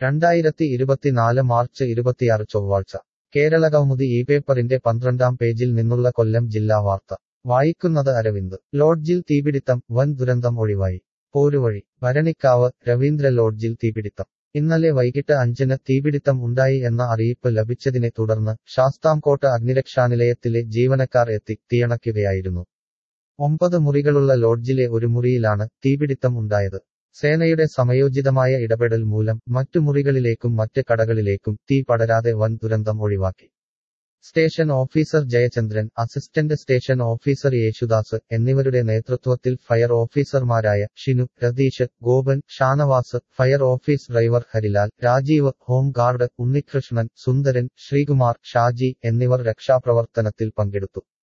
2024 March 26 ചൊവ്വാഴ്ച കേരളകൗമുദി ഈ പേപ്പറിന്റെ 12-ാം പേജിൽ നിന്നുള്ള കൊല്ലം ജില്ലാ വാർത്ത വായിക്കുന്നത് അരവിന്ദ് ലോഡ്ജിൽ തീപിടിത്തം വൻ ദുരന്തം ഒഴിവായി പോരുവഴി ഭരണിക്കാവ് രവീന്ദ്ര ലോഡ്ജിൽ തീപിടിത്തം ഇന്നലെ വൈകിട്ട് 5-ന് തീപിടിത്തം ഉണ്ടായി എന്ന അറിയിപ്പ് ലഭിച്ചതിനെ തുടർന്ന് ശാസ്താംകോട്ട അഗ്നിരക്ഷാനിലയത്തിലെ ജീവനക്കാർ എത്തി തീയണയ്ക്കുകയായിരുന്നു 9 മുറികളുള്ള ലോഡ്ജിലെ ഒരു മുറിയിലാണ് തീപിടിത്തം ഉണ്ടായത് സേനയുടെ സമയോചിതമായ ഇടപെടൽ മൂലം മറ്റു മുറികളിലേക്കും മറ്റ് കടകളിലേക്കും തീ പടരാതെ വൻ ദുരന്തം ഒഴിവാക്കി station officer Jayachandran assistant station officer Yesudas എന്നിവരുടെ നേതൃത്വത്തിൽ ഫയർ ഓഫീസർമാരായ Shinu Ratheesh Gopan Shanavas fire office driver Harilal Rajeev home guard Unnikrishnan Sundaran Sreekumar Shaji എന്നിവർ രക്ഷാപ്രവർത്തനത്തിൽ പങ്കെടുത്തു